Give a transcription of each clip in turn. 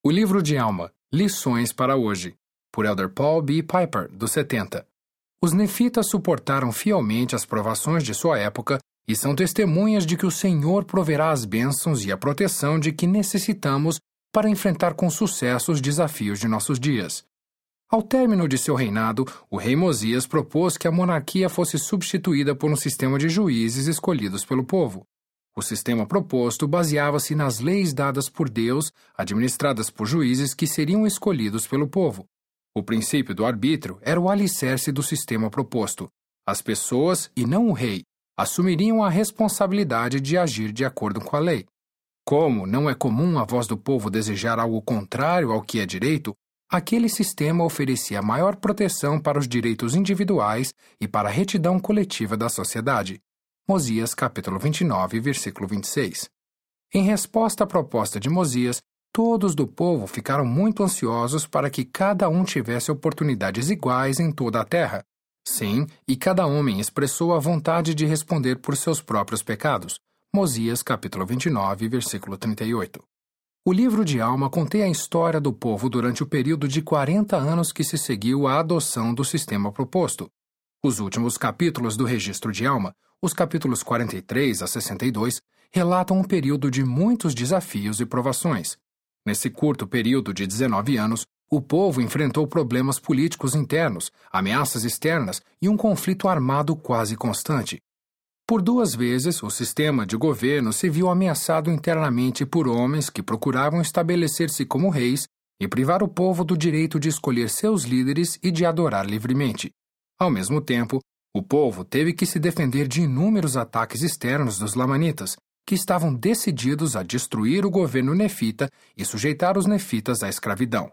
O livro de Alma, Lições para hoje, por Elder Paul B. Piper, dos 70. Os nefitas suportaram fielmente as provações de sua época e são testemunhas de que o Senhor proverá as bênçãos e a proteção de que necessitamos para enfrentar com sucesso os desafios de nossos dias. Ao término de seu reinado, o rei Mosias propôs que a monarquia fosse substituída por um sistema de juízes escolhidos pelo povo. O sistema proposto baseava-se nas leis dadas por Deus, administradas por juízes que seriam escolhidos pelo povo. O princípio do arbítrio era o alicerce do sistema proposto. As pessoas, e não o rei, assumiriam a responsabilidade de agir de acordo com a lei. Como não é comum a voz do povo desejar algo contrário ao que é direito, aquele sistema oferecia maior proteção para os direitos individuais e para a retidão coletiva da sociedade. Mosias, capítulo 29, versículo 26. Em resposta à proposta de Mosias, todos do povo ficaram muito ansiosos para que cada um tivesse oportunidades iguais em toda a terra. Sim, e cada homem expressou a vontade de responder por seus próprios pecados. Mosias, capítulo 29, versículo 38. O livro de Alma contém a história do povo durante o período de 40 anos que se seguiu à adoção do sistema proposto. Os últimos capítulos do registro de Alma, os capítulos 43 a 62, relatam um período de muitos desafios e provações. Nesse curto período de 19 anos, o povo enfrentou problemas políticos internos, ameaças externas e um conflito armado quase constante. Por 2 vezes, o sistema de governo se viu ameaçado internamente por homens que procuravam estabelecer-se como reis e privar o povo do direito de escolher seus líderes e de adorar livremente. Ao mesmo tempo, o povo teve que se defender de inúmeros ataques externos dos lamanitas, que estavam decididos a destruir o governo nefita e sujeitar os nefitas à escravidão.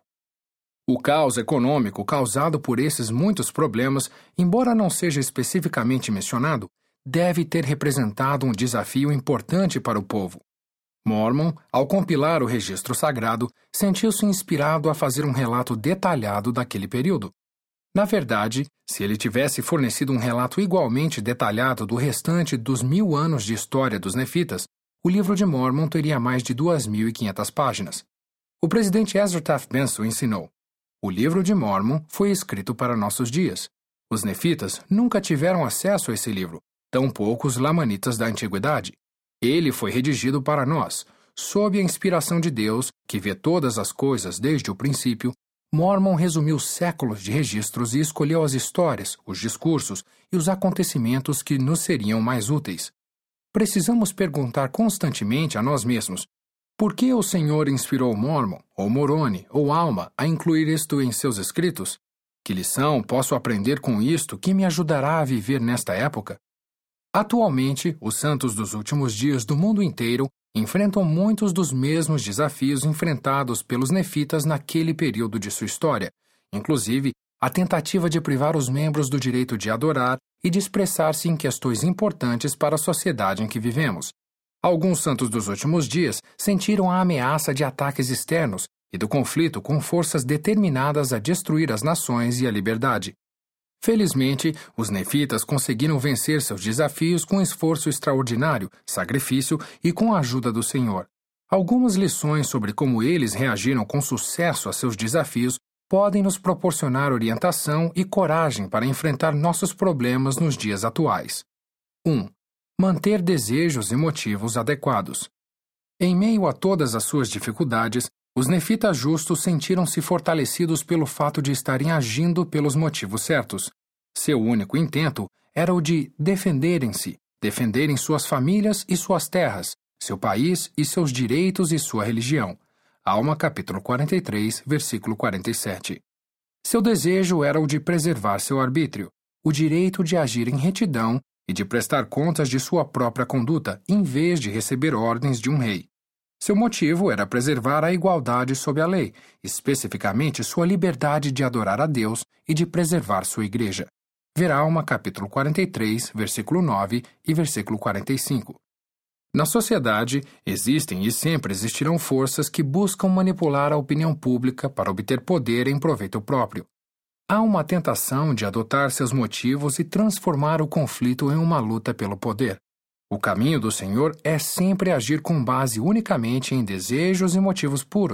O caos econômico causado por esses muitos problemas, embora não seja especificamente mencionado, deve ter representado um desafio importante para o povo. Mormon, ao compilar o registro sagrado, sentiu-se inspirado a fazer um relato detalhado daquele período. Na verdade, se ele tivesse fornecido um relato igualmente detalhado do restante dos 1000 anos de história dos nefitas, o livro de Mormon teria mais de 2.500 páginas. O presidente Ezra Taft Benson ensinou: o livro de Mormon foi escrito para nossos dias. Os nefitas nunca tiveram acesso a esse livro, tampouco os lamanitas da antiguidade. Ele foi redigido para nós, sob a inspiração de Deus, que vê todas as coisas desde o princípio. Mormon resumiu séculos de registros e escolheu as histórias, os discursos e os acontecimentos que nos seriam mais úteis. Precisamos perguntar constantemente a nós mesmos: por que o Senhor inspirou Mormon, ou Moroni, ou Alma a incluir isto em seus escritos? Que lição posso aprender com isto que me ajudará a viver nesta época? Atualmente, os santos dos últimos dias do mundo inteiro enfrentam muitos dos mesmos desafios enfrentados pelos nefitas naquele período de sua história, inclusive a tentativa de privar os membros do direito de adorar e de expressar-se em questões importantes para a sociedade em que vivemos. Alguns santos dos últimos dias sentiram a ameaça de ataques externos e do conflito com forças determinadas a destruir as nações e a liberdade. Felizmente, os nefitas conseguiram vencer seus desafios com esforço extraordinário, sacrifício e com a ajuda do Senhor. Algumas lições sobre como eles reagiram com sucesso a seus desafios podem nos proporcionar orientação e coragem para enfrentar nossos problemas nos dias atuais. 1. Manter desejos e motivos adequados. Em meio a todas as suas dificuldades, os nefitas justos sentiram-se fortalecidos pelo fato de estarem agindo pelos motivos certos. Seu único intento era o de defenderem-se, defenderem suas famílias e suas terras, seu país e seus direitos e sua religião. Alma, capítulo 43, versículo 47. Seu desejo era o de preservar seu arbítrio, o direito de agir em retidão e de prestar contas de sua própria conduta, em vez de receber ordens de um rei. Seu motivo era preservar a igualdade sob a lei, especificamente sua liberdade de adorar a Deus e de preservar sua igreja. Ver Alma, capítulo 43, versículo 9 e versículo 45. Na sociedade, existem e sempre existirão forças que buscam manipular a opinião pública para obter poder em proveito próprio. Há uma tentação de adotar seus motivos e transformar o conflito em uma luta pelo poder. O caminho do Senhor é sempre agir com base unicamente em desejos e motivos puros,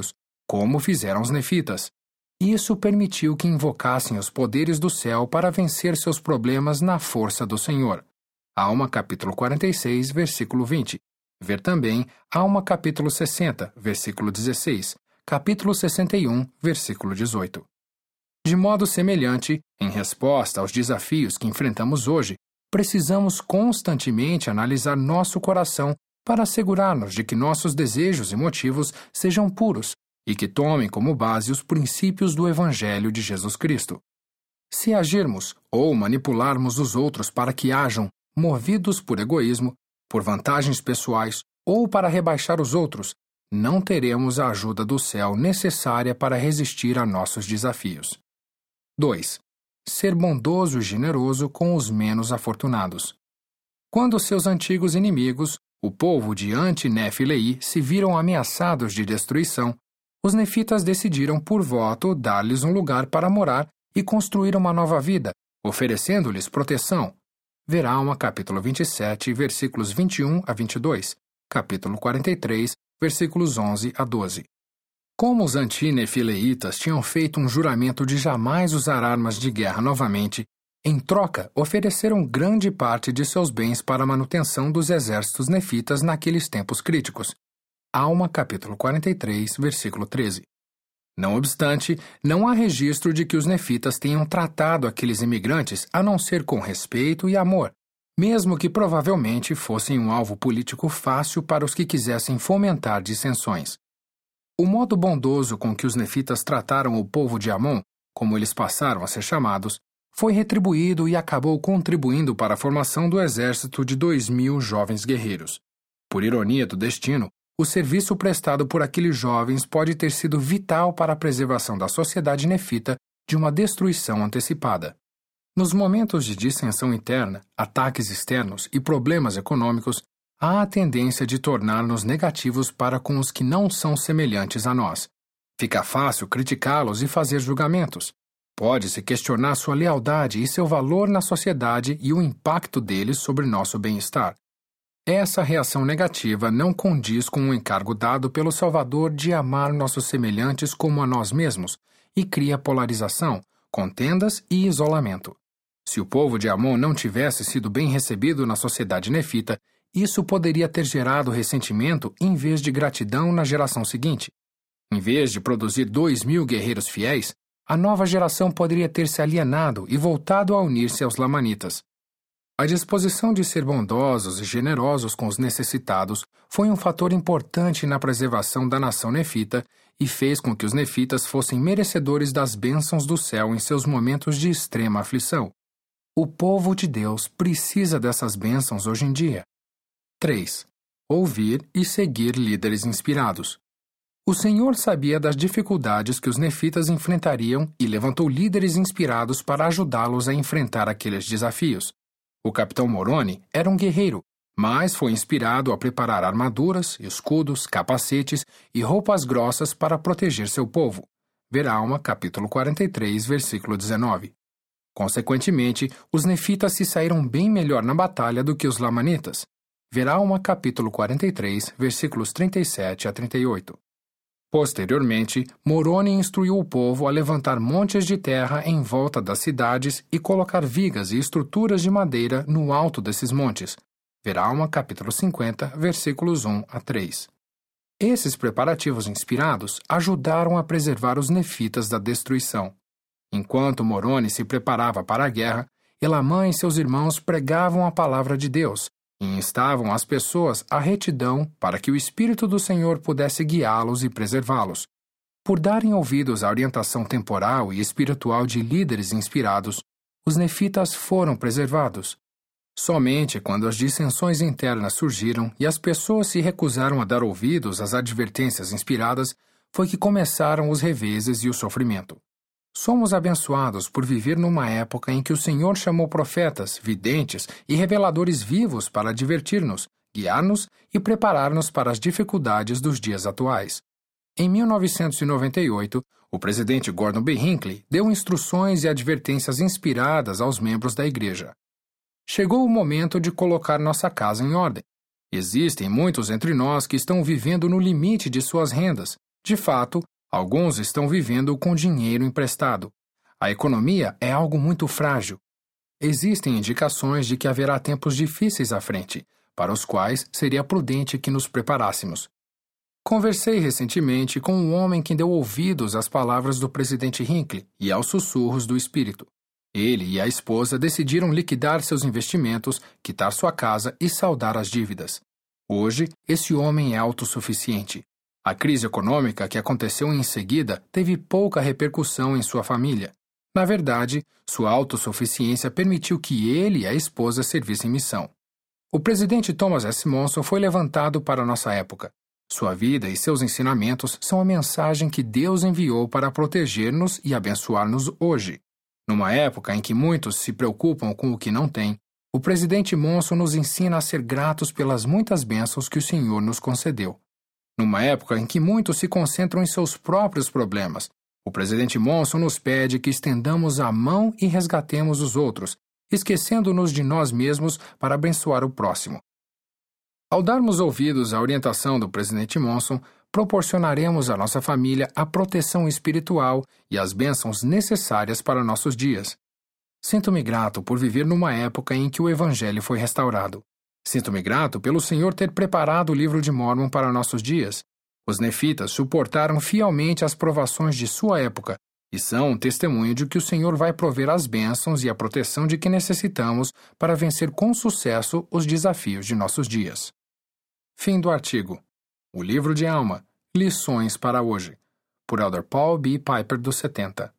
como fizeram os nefitas. Isso permitiu que invocassem os poderes do céu para vencer seus problemas na força do Senhor. Alma capítulo 46, versículo 20. Ver também Alma capítulo 60, versículo 16, capítulo 61, versículo 18. De modo semelhante, em resposta aos desafios que enfrentamos hoje, precisamos constantemente analisar nosso coração para assegurar-nos de que nossos desejos e motivos sejam puros e que tomem como base os princípios do Evangelho de Jesus Cristo. Se agirmos ou manipularmos os outros para que hajam, movidos por egoísmo, por vantagens pessoais ou para rebaixar os outros, não teremos a ajuda do céu necessária para resistir a nossos desafios. 2. Ser bondoso e generoso com os menos afortunados. Quando seus antigos inimigos, o povo de Anti-Nefilei, se viram ameaçados de destruição, os nefitas decidiram por voto dar-lhes um lugar para morar e construir uma nova vida, oferecendo-lhes proteção. Ver Alma capítulo 27, versículos 21 a 22, capítulo 43, versículos 11 a 12. Como os anti-nefileitas tinham feito um juramento de jamais usar armas de guerra novamente, em troca ofereceram grande parte de seus bens para a manutenção dos exércitos nefitas naqueles tempos críticos. Alma capítulo 43, versículo 13. Não obstante, não há registro de que os nefitas tenham tratado aqueles imigrantes a não ser com respeito e amor, mesmo que provavelmente fossem um alvo político fácil para os que quisessem fomentar dissensões. O modo bondoso com que os nefitas trataram o povo de Amon, como eles passaram a ser chamados, foi retribuído e acabou contribuindo para a formação do exército de 2.000 jovens guerreiros. Por ironia do destino, o serviço prestado por aqueles jovens pode ter sido vital para a preservação da sociedade nefita de uma destruição antecipada. Nos momentos de dissensão interna, ataques externos e problemas econômicos, há a tendência de tornar-nos negativos para com os que não são semelhantes a nós. Fica fácil criticá-los e fazer julgamentos. Pode-se questionar sua lealdade e seu valor na sociedade e o impacto deles sobre nosso bem-estar. Essa reação negativa não condiz com o encargo dado pelo Salvador de amar nossos semelhantes como a nós mesmos e cria polarização, contendas e isolamento. Se o povo de Amon não tivesse sido bem recebido na sociedade nefita, isso poderia ter gerado ressentimento em vez de gratidão na geração seguinte. Em vez de produzir 2.000 guerreiros fiéis, a nova geração poderia ter se alienado e voltado a unir-se aos lamanitas. A disposição de ser bondosos e generosos com os necessitados foi um fator importante na preservação da nação nefita e fez com que os nefitas fossem merecedores das bênçãos do céu em seus momentos de extrema aflição. O povo de Deus precisa dessas bênçãos hoje em dia. 3. Ouvir e seguir líderes inspirados. O Senhor sabia das dificuldades que os nefitas enfrentariam e levantou líderes inspirados para ajudá-los a enfrentar aqueles desafios. O capitão Moroni era um guerreiro, mas foi inspirado a preparar armaduras, escudos, capacetes e roupas grossas para proteger seu povo. Ver Alma, capítulo 43, versículo 19. Consequentemente, os nefitas se saíram bem melhor na batalha do que os lamanitas. Ver Alma, capítulo 43, versículos 37 a 38. Posteriormente, Moroni instruiu o povo a levantar montes de terra em volta das cidades e colocar vigas e estruturas de madeira no alto desses montes. Ver Alma, capítulo 50, versículos 1 a 3. Esses preparativos inspirados ajudaram a preservar os nefitas da destruição. Enquanto Moroni se preparava para a guerra, Elamã e seus irmãos pregavam a palavra de Deus e instavam as pessoas à retidão para que o Espírito do Senhor pudesse guiá-los e preservá-los. Por darem ouvidos à orientação temporal e espiritual de líderes inspirados, os nefitas foram preservados. Somente quando as dissensões internas surgiram e as pessoas se recusaram a dar ouvidos às advertências inspiradas, foi que começaram os reveses e o sofrimento. Somos abençoados por viver numa época em que o Senhor chamou profetas, videntes e reveladores vivos para divertir-nos, guiar-nos e preparar-nos para as dificuldades dos dias atuais. Em 1998, o presidente Gordon B. Hinckley deu instruções e advertências inspiradas aos membros da igreja. Chegou o momento de colocar nossa casa em ordem. Existem muitos entre nós que estão vivendo no limite de suas rendas. De fato, Alguns estão vivendo com dinheiro emprestado. A economia é algo muito frágil. Existem indicações de que haverá tempos difíceis à frente, para os quais seria prudente que nos preparássemos. Conversei recentemente com um homem que deu ouvidos às palavras do presidente Hinckley e aos sussurros do espírito. Ele e a esposa decidiram liquidar seus investimentos, quitar sua casa e saldar as dívidas. Hoje, esse homem é autossuficiente. A crise econômica que aconteceu em seguida teve pouca repercussão em sua família. Na verdade, sua autossuficiência permitiu que ele e a esposa servissem missão. O presidente Thomas S. Monson foi levantado para nossa época. Sua vida e seus ensinamentos são a mensagem que Deus enviou para proteger-nos e abençoar-nos hoje. Numa época em que muitos se preocupam com o que não têm, o presidente Monson nos ensina a ser gratos pelas muitas bênçãos que o Senhor nos concedeu. Numa época em que muitos se concentram em seus próprios problemas, o presidente Monson nos pede que estendamos a mão e resgatemos os outros, esquecendo-nos de nós mesmos para abençoar o próximo. Ao darmos ouvidos à orientação do presidente Monson, proporcionaremos à nossa família a proteção espiritual e as bênçãos necessárias para nossos dias. Sinto-me grato por viver numa época em que o Evangelho foi restaurado. Sinto-me grato pelo Senhor ter preparado o livro de Mórmon para nossos dias. Os nefitas suportaram fielmente as provações de sua época e são um testemunho de que o Senhor vai prover as bênçãos e a proteção de que necessitamos para vencer com sucesso os desafios de nossos dias. Fim do artigo. O Livro de Alma. Lições para hoje. Por Elder Paul B. Piper, do 70.